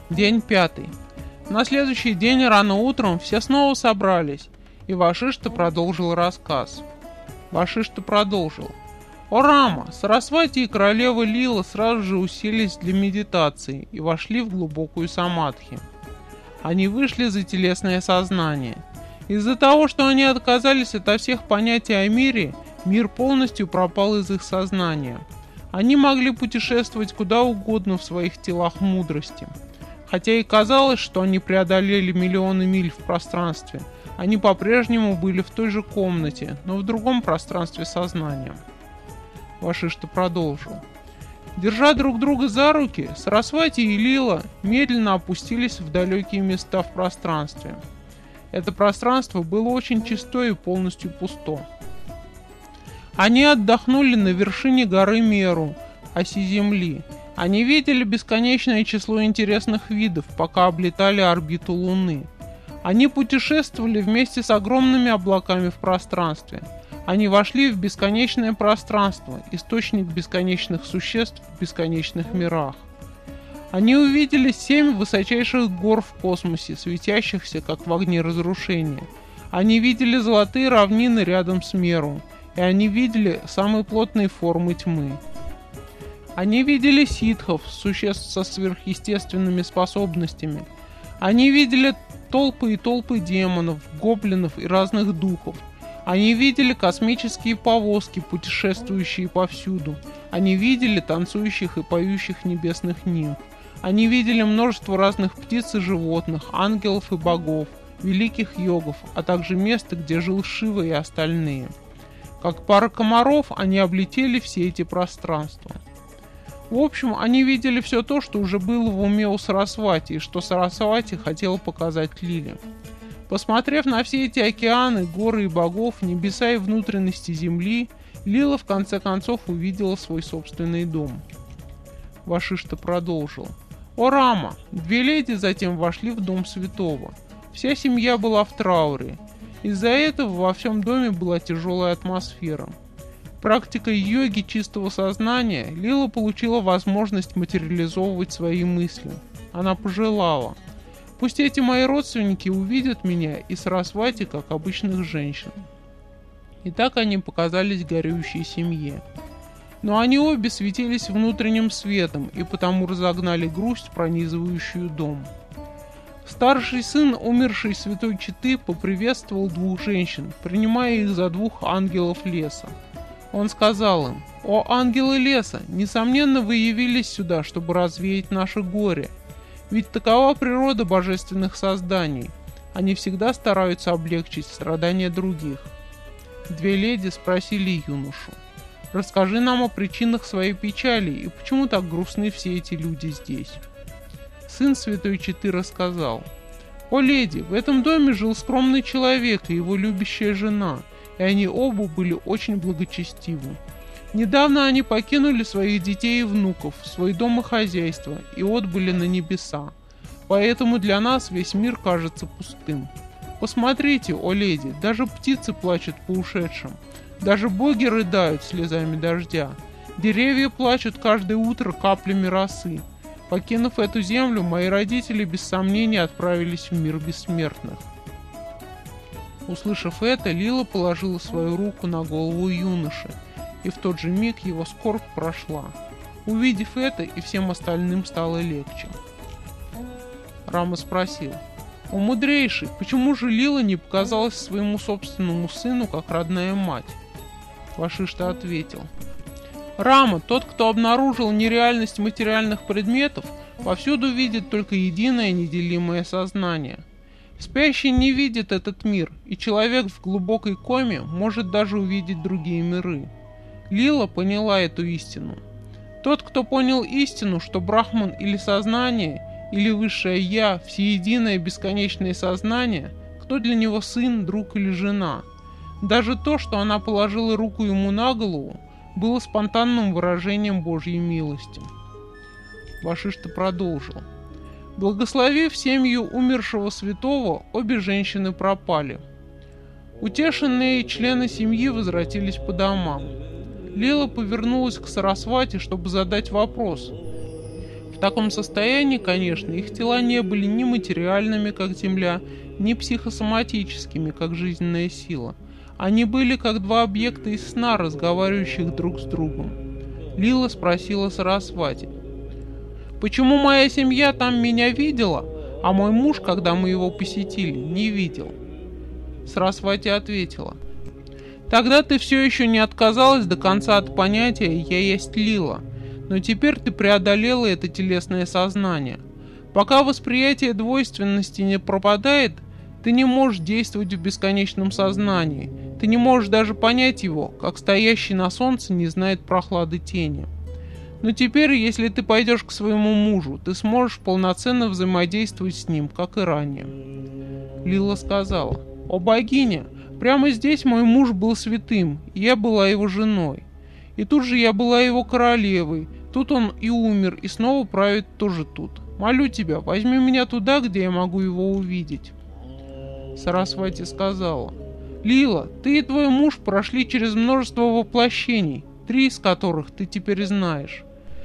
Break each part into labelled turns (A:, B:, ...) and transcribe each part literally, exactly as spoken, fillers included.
A: День пятый. На следующий день рано утром все снова собрались, и Вашишта продолжил рассказ. Вашишта продолжил. О Рама, Сарасвати и королева Лила сразу же уселись для медитации и вошли в глубокую самадхи. Они вышли за телесное сознание. Из-за того, что они отказались от всех понятий о мире, мир полностью пропал из их сознания. Они могли путешествовать куда угодно в своих телах мудрости. Хотя и казалось, что они преодолели миллионы миль в пространстве, они по-прежнему были в той же комнате, но в другом пространстве сознания. Вашишта продолжил. Держа друг друга за руки, Сарасвати и Лила медленно опустились в далекие места в пространстве. Это пространство было очень чистое и полностью пусто. Они отдохнули на вершине горы Меру, оси Земли. Они видели бесконечное число интересных видов, пока облетали орбиту Луны. Они путешествовали вместе с огромными облаками в пространстве. Они вошли в бесконечное пространство, источник бесконечных существ в бесконечных мирах. Они увидели семь высочайших гор в космосе, светящихся, как в огне разрушения. Они видели золотые равнины рядом с Меру, и они видели самые плотные формы тьмы. Они видели ситхов, существ со сверхъестественными способностями. Они видели толпы и толпы демонов, гоблинов и разных духов. Они видели космические повозки, путешествующие повсюду. Они видели танцующих и поющих небесных нимф. Они видели множество разных птиц и животных, ангелов и богов, великих йогов, а также место, где жил Шива и остальные. Как пара комаров, они облетели все эти пространства. В общем, они видели все то, что уже было в уме у Сарасвати, и что Сарасвати хотел показать Лиле. Посмотрев на все эти океаны, горы и богов, небеса и внутренности земли, Лила в конце концов увидела свой собственный дом. Вашишта продолжил. О Рама! Две леди затем вошли в дом святого. Вся семья была в трауре. Из-за этого во всем доме была тяжелая атмосфера. Практикой йоги чистого сознания Лила получила возможность материализовывать свои мысли. Она пожелала. Пусть эти мои родственники увидят меня и Сарасвати как обычных женщин. И так они показались горюющей семье. Но они обе светились внутренним светом и потому разогнали грусть, пронизывающую дом. Старший сын умершей святой четы поприветствовал двух женщин, принимая их за двух ангелов леса. Он сказал им: «О ангелы леса, несомненно, вы явились сюда, чтобы развеять наше горе. Ведь такова природа божественных созданий. Они всегда стараются облегчить страдания других». Две леди спросили юношу: «Расскажи нам о причинах своей печали и почему так грустны все эти люди здесь?» Сын святой четы рассказал: «О леди, в этом доме жил скромный человек и его любящая жена, и они оба были очень благочестивы. Недавно они покинули своих детей и внуков, свой дом и хозяйство, и отбыли на небеса. Поэтому для нас весь мир кажется пустым. Посмотрите, о леди, даже птицы плачут по ушедшим, даже боги рыдают слезами дождя, деревья плачут каждое утро каплями росы. Покинув эту землю, мои родители без сомнения отправились в мир бессмертных». Услышав это, Лила положила свою руку на голову юноши, и в тот же миг его скорбь прошла. Увидев это, и всем остальным стало легче. Рама спросил: «О мудрейший, почему же Лила не показалась своему собственному сыну как родная мать?» Вашишта ответил: «Рама, тот, кто обнаружил нереальность материальных предметов, повсюду видит только единое неделимое сознание. Спящий не видит этот мир, и человек в глубокой коме может даже увидеть другие миры. Лила поняла эту истину. Тот, кто понял истину, что Брахман или сознание, или высшее Я, всеединое бесконечное сознание, кто для него сын, друг или жена. Даже то, что она положила руку ему на голову, было спонтанным выражением Божьей милости». Вашишта продолжил: «Благословив семью умершего святого, обе женщины пропали. Утешенные члены семьи возвратились по домам. Лила повернулась к Сарасвати, чтобы задать вопрос: В таком состоянии, конечно, их тела не были ни материальными, как земля, ни психосоматическими, как жизненная сила. Они были как два объекта из сна, разговаривающих друг с другом. Лила спросила Сарасвати: «Почему моя семья там меня видела, а мой муж, когда мы его посетили, не видел?» Сарасвати ответила: «Тогда ты все еще не отказалась до конца от понятия «я есть Лила», но теперь ты преодолела это телесное сознание. Пока восприятие двойственности не пропадает, ты не можешь действовать в бесконечном сознании, ты не можешь даже понять его, как стоящий на солнце не знает прохлады тени. Но теперь, если ты пойдешь к своему мужу, ты сможешь полноценно взаимодействовать с ним, как и ранее». Лила сказала: «О богиня, прямо здесь мой муж был святым, и я была его женой. И тут же я была его королевой, тут он и умер, и снова правит тоже тут. Молю тебя, возьми меня туда, где я могу его увидеть». Сарасвати сказала: «Лила, ты и твой муж прошли через множество воплощений, три из которых ты теперь знаешь.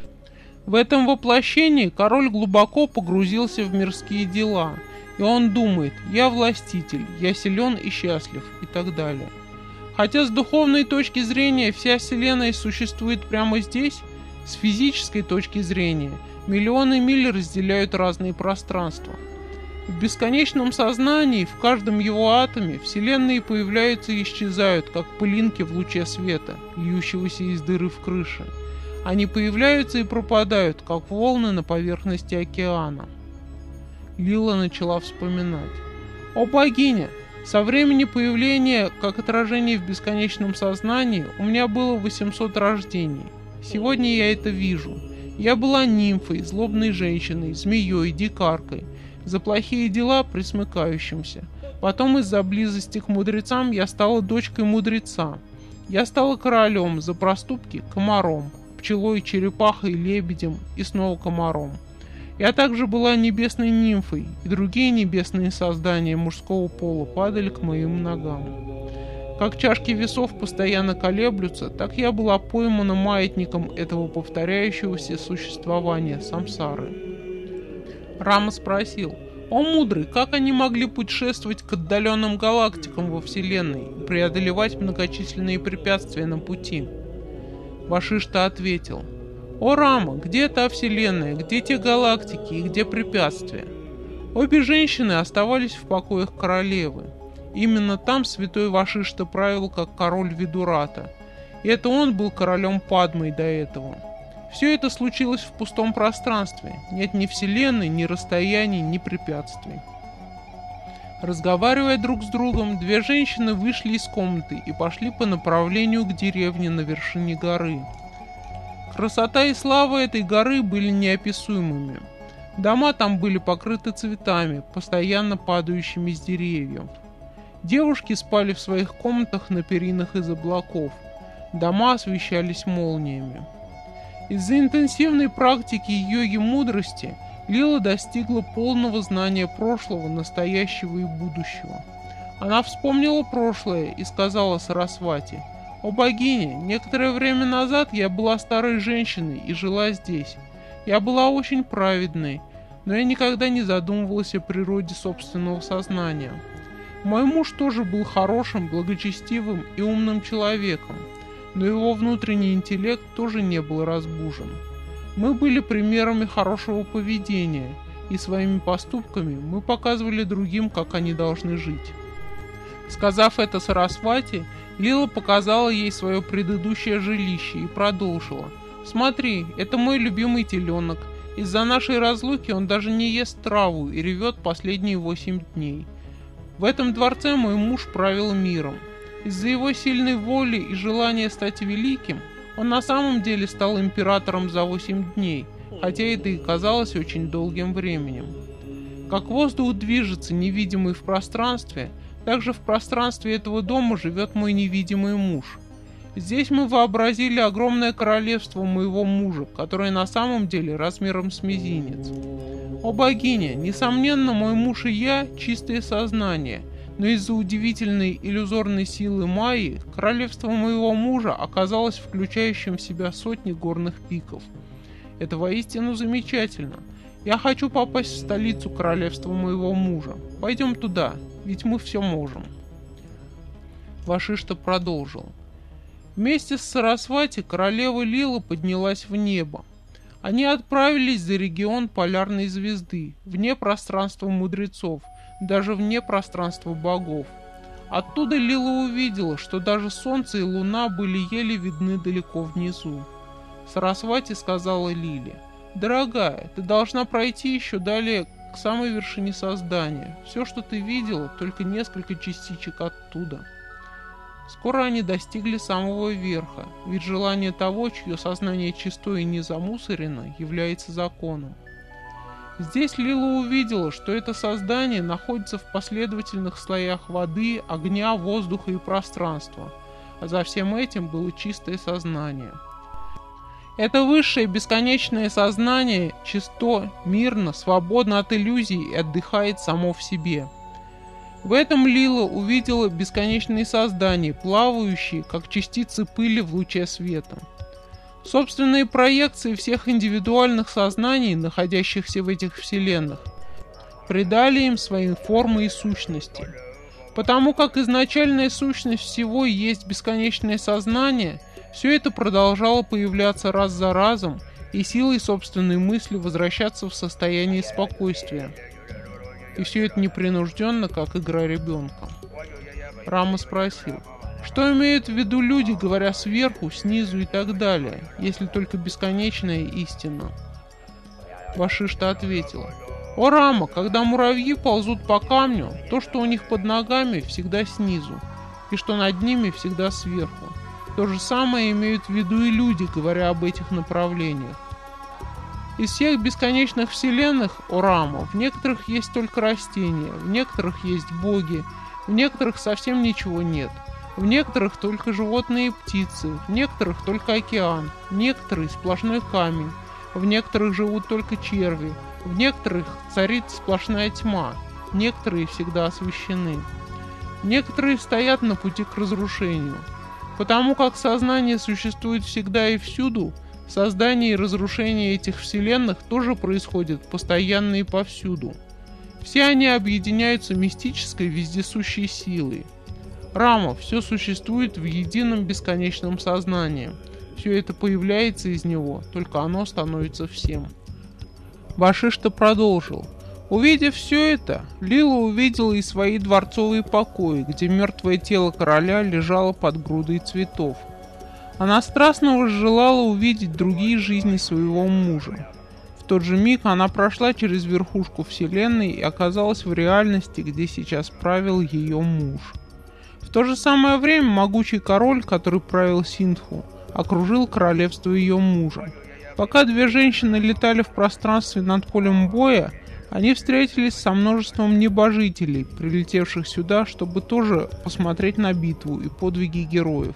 A: В этом воплощении король глубоко погрузился в мирские дела, и он думает: я властитель, я силен и счастлив, и так далее. Хотя с духовной точки зрения вся вселенная существует прямо здесь, с физической точки зрения миллионы миль разделяют разные пространства. В бесконечном сознании, в каждом его атоме, вселенные появляются и исчезают, как пылинки в луче света, льющегося из дыры в крыше. Они появляются и пропадают, как волны на поверхности океана». Лила начала вспоминать: «О богиня, со времени появления, как отражение в бесконечном сознании, у меня было восемьсот рождений. Сегодня я это вижу. Я была нимфой, злобной женщиной, змеей, дикаркой, за плохие дела присмыкающимся. Потом из-за близости к мудрецам я стала дочкой мудреца. Я стала королем, за проступки – комаром, пчелой, черепахой, лебедем и снова комаром. Я также была небесной нимфой, и другие небесные создания мужского пола падали к моим ногам. Как чашки весов постоянно колеблются, так я была поймана маятником этого повторяющегося существования самсары». Рама спросил: «О мудрый, как они могли путешествовать к отдаленным галактикам во Вселенной и преодолевать многочисленные препятствия на пути?» Вашишта ответил: «О Рама, где та Вселенная, где те галактики и где препятствия?» Обе женщины оставались в покоях королевы. Именно там святой Вашишта правил как король Видурата, и это он был королем Падмой до этого. Все это случилось в пустом пространстве, нет ни вселенной, ни расстояний, ни препятствий. Разговаривая друг с другом, две женщины вышли из комнаты и пошли по направлению к деревне на вершине горы. Красота и слава этой горы были неописуемыми. Дома там были покрыты цветами, постоянно падающими с деревьев. Девушки спали в своих комнатах на перинах из облаков. Дома освещались молниями. Из-за интенсивной практики йоги мудрости Лила достигла полного знания прошлого, настоящего и будущего. Она вспомнила прошлое и сказала Сарасвати: «О богиня, некоторое время назад я была старой женщиной и жила здесь. Я была очень праведной, но я никогда не задумывалась о природе собственного сознания. Мой муж тоже был хорошим, благочестивым и умным человеком, но его внутренний интеллект тоже не был разбужен. Мы были примерами хорошего поведения, и своими поступками мы показывали другим, как они должны жить». Сказав это Сарасвати, Лила показала ей свое предыдущее жилище и продолжила: «Смотри, это мой любимый теленок. Из-за нашей разлуки он даже не ест траву и ревет последние восемь дней. В этом дворце мой муж правил миром. Из-за его сильной воли и желания стать великим, он на самом деле стал императором за восемь дней, хотя это и казалось очень долгим временем. Как воздух движется, невидимый в пространстве, так же в пространстве этого дома живет мой невидимый муж. Здесь мы вообразили огромное королевство моего мужа, которое на самом деле размером с мизинец. О богиня, несомненно, мой муж и я – чистое сознание, но из-за удивительной иллюзорной силы Майи королевство моего мужа оказалось включающим в себя сотни горных пиков. Это воистину замечательно. Я хочу попасть в столицу королевства моего мужа. Пойдем туда, ведь мы все можем. Вашишта продолжил. Вместе с Сарасвати королева Лила поднялась в небо. Они отправились за регион полярной звезды, вне пространства мудрецов, даже вне пространства богов. Оттуда Лила увидела, что даже солнце и луна были еле видны далеко внизу. Сарасвати сказала Лиле: «Дорогая, ты должна пройти еще далее к самой вершине создания. Все, что ты видела, только несколько частичек оттуда». Скоро они достигли самого верха, ведь желание того, чье сознание чисто и не замусорено, является законом. Здесь Лила увидела, что это создание находится в последовательных слоях воды, огня, воздуха и пространства, а за всем этим было чистое сознание. Это высшее бесконечное сознание чисто, мирно, свободно от иллюзий и отдыхает само в себе. В этом Лила увидела бесконечные создания, плавающие, как частицы пыли в луче света. Собственные проекции всех индивидуальных сознаний, находящихся в этих вселенных, придали им свои формы и сущности. Потому как изначальная сущность всего есть бесконечное сознание, все это продолжало появляться раз за разом и силой собственной мысли возвращаться в состояние спокойствия. И все это непринужденно, как игра ребенка. Рама спросил, что имеют в виду люди, говоря сверху, снизу и так далее, если только бесконечная истина? Вашишта ответил: «О, Рама, когда муравьи ползут по камню, то, что у них под ногами, всегда снизу, и что над ними всегда сверху. То же самое имеют в виду и люди, говоря об этих направлениях. Из всех бесконечных вселенных, о Рама, в некоторых есть только растения, в некоторых есть боги, в некоторых совсем ничего нет, в некоторых только животные и птицы, в некоторых только океан, некоторые сплошной камень, в некоторых живут только черви, в некоторых царит сплошная тьма, некоторые всегда освещены. Некоторые стоят на пути к разрушению. Потому как сознание существует всегда и всюду, создание и разрушение этих вселенных тоже происходит постоянно и повсюду. Все они объединяются мистической вездесущей силой. Рама, все существует в едином бесконечном сознании. Все это появляется из него, только оно становится всем. Вашишта продолжил. Увидев все это, Лила увидела и свои дворцовые покои, где мертвое тело короля лежало под грудой цветов. Она страстно возжелала увидеть другие жизни своего мужа. В тот же миг она прошла через верхушку вселенной и оказалась в реальности, где сейчас правил ее муж. В то же самое время могучий король, который правил Синдху, окружил королевство ее мужа. Пока две женщины летали в пространстве над полем боя, они встретились со множеством небожителей, прилетевших сюда, чтобы тоже посмотреть на битву и подвиги героев.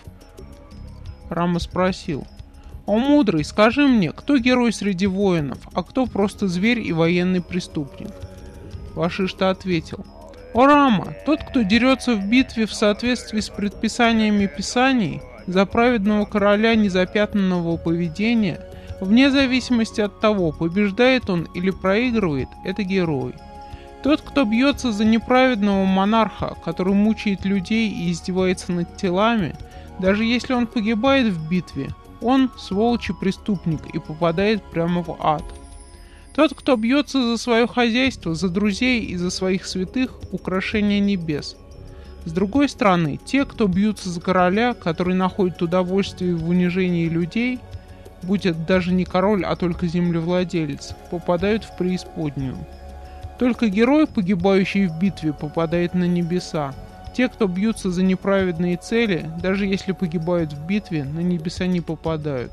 A: Рама спросил: «О мудрый, скажи мне, кто герой среди воинов, а кто просто зверь и военный преступник?» Вашишта ответил: «О Рама, тот, кто дерется в битве в соответствии с предписаниями Писаний, за праведного короля незапятнанного поведения, вне зависимости от того, побеждает он или проигрывает, это герой. Тот, кто бьется за неправедного монарха, который мучает людей и издевается над телами, даже если он погибает в битве, он сволочь и преступник и попадает прямо в ад. Тот, кто бьется за свое хозяйство, за друзей и за своих святых, украшение небес. С другой стороны, те, кто бьются за короля, который находит удовольствие в унижении людей, будь это даже не король, а только землевладелец, попадают в преисподнюю. Только герой, погибающий в битве, попадает на небеса. Те, кто бьются за неправедные цели, даже если погибают в битве, на небеса не попадают.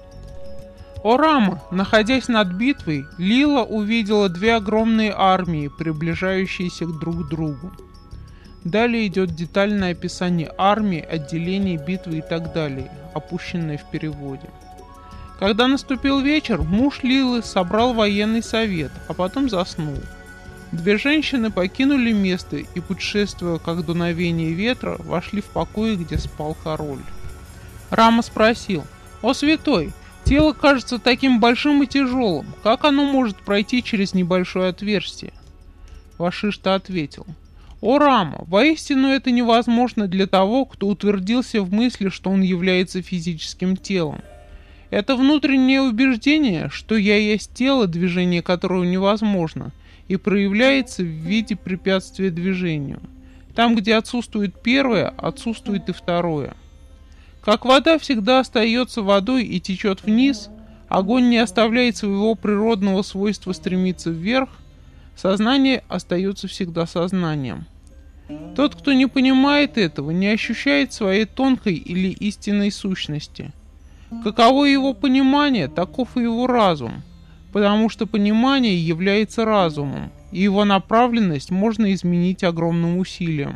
A: О Рама, находясь над битвой, Лила увидела две огромные армии, приближающиеся друг к другу. Далее идет детальное описание армии, отделений, битвы и так далее, опущенное в переводе. Когда наступил вечер, муж Лилы собрал военный совет, а потом заснул. Две женщины покинули место и, путешествуя как дуновение ветра, вошли в покои, где спал король. Рама спросил: «О святой, Тело кажется таким большим и тяжелым. Как оно может пройти через небольшое отверстие? Вашишта ответил: «О Рама, воистину это невозможно для того, кто утвердился в мысли, что он является физическим телом. Это внутреннее убеждение, что я есть тело, движение которого невозможно, и проявляется в виде препятствия движению. Там, где отсутствует первое, отсутствует и второе. Как вода всегда остается водой и течет вниз, огонь не оставляет своего природного свойства стремиться вверх, сознание остается всегда сознанием. Тот, кто не понимает этого, не ощущает своей тонкой или истинной сущности. Каково его понимание, таков и его разум, потому что понимание является разумом, и его направленность можно изменить огромным усилием.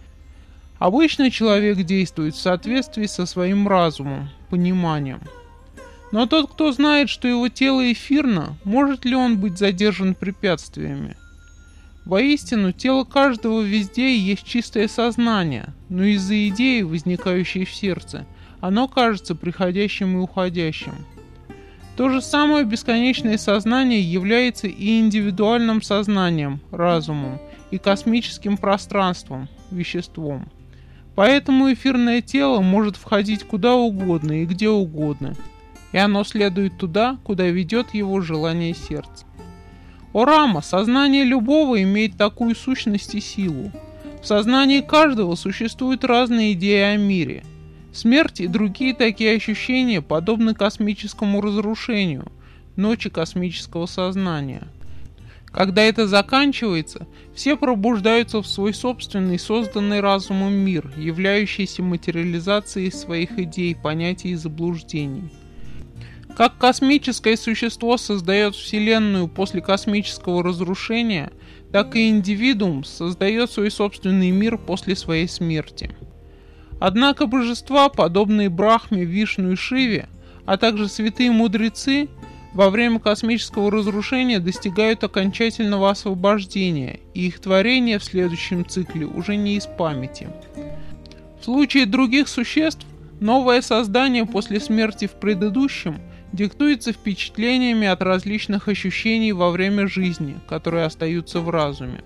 A: Обычно человек действует в соответствии со своим разумом, пониманием. Но тот, кто знает, что его тело эфирно, может ли он быть задержан препятствиями? Воистину, тело каждого везде есть чистое сознание, но из-за идеи, возникающей в сердце, оно кажется приходящим и уходящим. То же самое бесконечное сознание является и индивидуальным сознанием, разумом, и космическим пространством, веществом. Поэтому эфирное тело может входить куда угодно и где угодно, и оно следует туда, куда ведет его желание сердца. О Рама, сознание любого имеет такую сущность и силу. В сознании каждого существуют разные идеи о мире. Смерть и другие такие ощущения подобны космическому разрушению, ночи космического сознания. Когда это заканчивается, все пробуждаются в свой собственный созданный разумом мир, являющийся материализацией своих идей, понятий и заблуждений. Как космическое существо создает Вселенную после космического разрушения, так и индивидуум создает свой собственный мир после своей смерти. Однако божества, подобные Брахме, Вишну и Шиве, а также святые мудрецы, во время космического разрушения достигают окончательного освобождения, и их творение в следующем цикле уже не из памяти. В случае других существ, новое создание после смерти в предыдущем диктуется впечатлениями от различных ощущений во время жизни, которые остаются в разуме.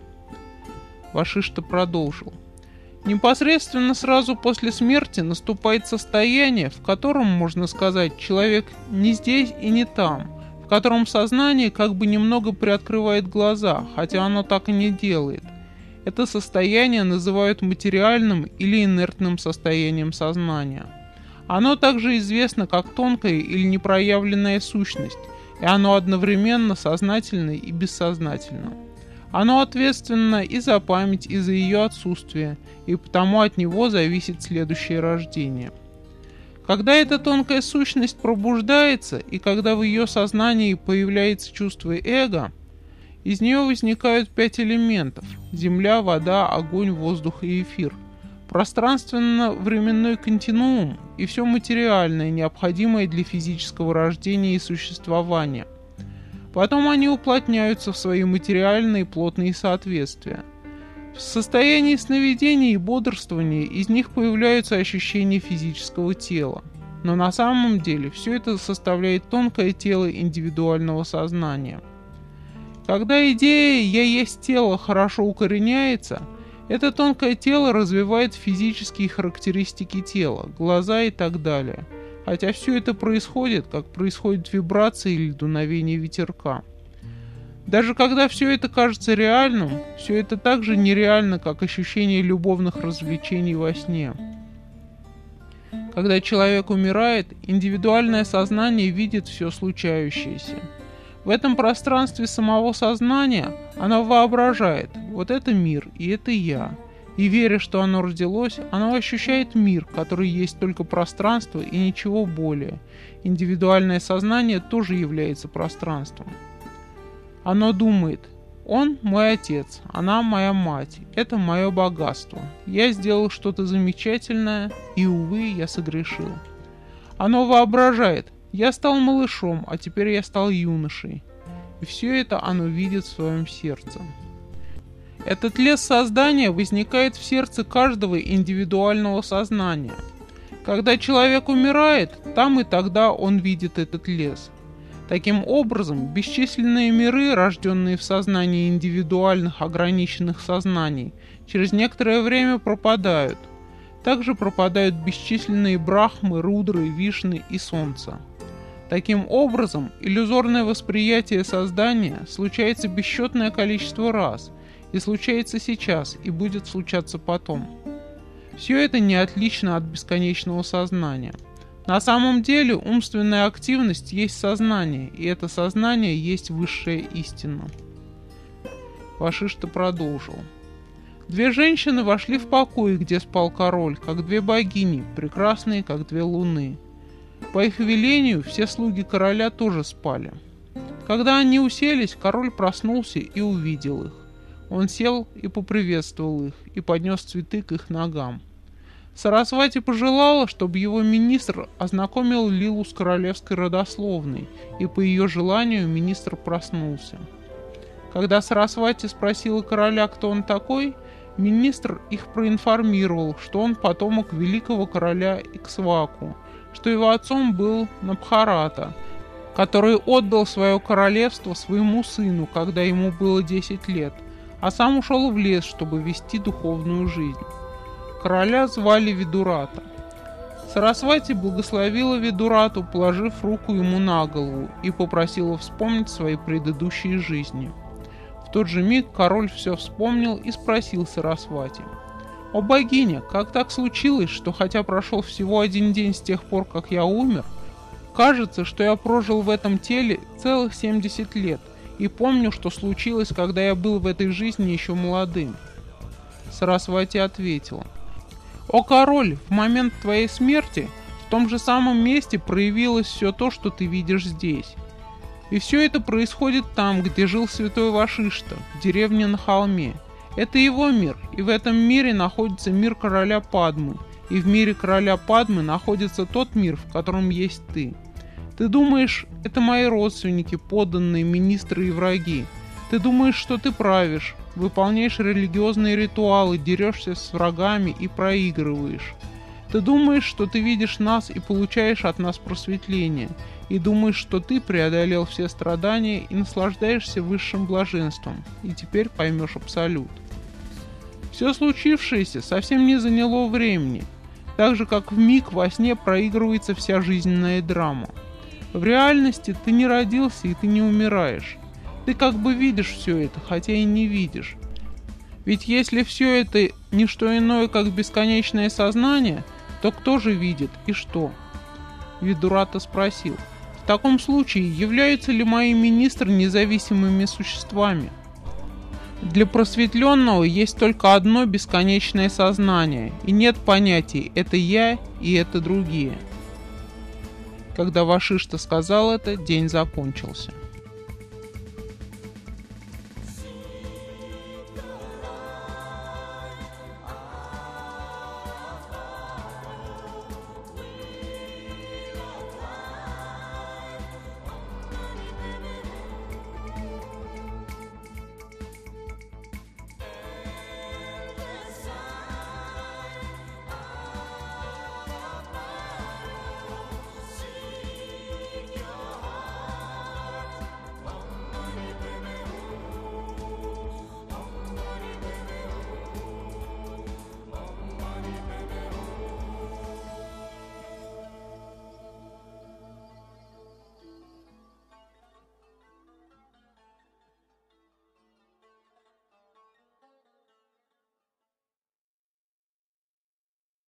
A: Вашишта продолжил. Непосредственно сразу после смерти наступает состояние, в котором, можно сказать, человек не здесь и не там, в котором сознание как бы немного приоткрывает глаза, хотя оно так и не делает. Это состояние называют материальным или инертным состоянием сознания. Оно также известно как тонкая или непроявленная сущность, и оно одновременно сознательно и бессознательно. Оно ответственно и за память, и за ее отсутствие, и потому от него зависит следующее рождение. Когда эта тонкая сущность пробуждается, и когда в ее сознании появляется чувство эго, из нее возникают пять элементов – земля, вода, огонь, воздух и эфир, пространственно-временной континуум и все материальное, необходимое для физического рождения и существования. Потом они уплотняются в свои материальные плотные соответствия. В состоянии сновидения и бодрствования из них появляются ощущения физического тела. Но на самом деле все это составляет тонкое тело индивидуального сознания. Когда идея «я есть тело» хорошо укореняется, это тонкое тело развивает физические характеристики тела, глаза и так далее. Хотя все это происходит, как происходит вибрация или дуновение ветерка. Даже когда все это кажется реальным, все это так же нереально, как ощущение любовных развлечений во сне. Когда человек умирает, индивидуальное сознание видит все случающееся. В этом пространстве самого сознания оно воображает «вот это мир, и это я». И веря, что оно родилось, оно ощущает мир, который есть только пространство и ничего более. Индивидуальное сознание тоже является пространством. Оно думает: он мой отец, она моя мать, это мое богатство. Я сделал что-то замечательное, и, увы, я согрешил. Оно воображает: я стал малышом, а теперь я стал юношей. И все это оно видит в своем сердце. Этот лес создания возникает в сердце каждого индивидуального сознания. Когда человек умирает, там и тогда он видит этот лес. Таким образом, бесчисленные миры, рожденные в сознании индивидуальных ограниченных сознаний, через некоторое время пропадают. Также пропадают бесчисленные брахмы, рудры, вишны и солнца. Таким образом, иллюзорное восприятие создания случается бесчетное количество раз, и случается сейчас, и будет случаться потом. Все это не отлично от бесконечного сознания. На самом деле умственная активность есть сознание, и это сознание есть высшая истина. Вашишта продолжил. Две женщины вошли в покой, где спал король, как две богини, прекрасные, как две луны. По их велению все слуги короля тоже спали. Когда они уселись, король проснулся и увидел их. Он сел и поприветствовал их, и поднес цветы к их ногам. Сарасвати пожелала, чтобы его министр ознакомил Лилу с королевской родословной, и по ее желанию министр проснулся. Когда Сарасвати спросила короля, кто он такой, министр их проинформировал, что он потомок великого короля Иксваку, что его отцом был Набхарата, который отдал свое королевство своему сыну, когда ему было десять лет, а сам ушел в лес, чтобы вести духовную жизнь. Короля звали Видурата. Сарасвати благословила Видурату, положив руку ему на голову, и попросила вспомнить свои предыдущие жизни. В тот же миг король все вспомнил и спросил Сарасвати: «О богиня, как так случилось, что хотя прошел всего один день с тех пор, как я умер, кажется, что я прожил в этом теле целых семьдесят лет, и помню, что случилось, когда я был в этой жизни еще молодым?» Сарасвати ответила: «О король, в момент твоей смерти в том же самом месте проявилось все то, что ты видишь здесь. И все это происходит там, где жил святой Вашишта, в деревне на холме. Это его мир, и в этом мире находится мир короля Падмы, и в мире короля Падмы находится тот мир, в котором есть ты. Ты думаешь, это мои родственники, подданные, министры и враги. Ты думаешь, что ты правишь, выполняешь религиозные ритуалы, дерешься с врагами и проигрываешь. Ты думаешь, что ты видишь нас и получаешь от нас просветление, и думаешь, что ты преодолел все страдания и наслаждаешься высшим блаженством, и теперь поймешь абсолют. Все случившееся совсем не заняло времени, так же как в миг во сне проигрывается вся жизненная драма. В реальности ты не родился и ты не умираешь. Ты как бы видишь все это, хотя и не видишь. Ведь если все это не что иное, как бесконечное сознание, то кто же видит и что? Видурата спросил: в таком случае являются ли мои министры независимыми существами? Для просветленного есть только одно бесконечное сознание, и нет понятий «это я» и «это другие». Когда Вашишта сказал это, день закончился.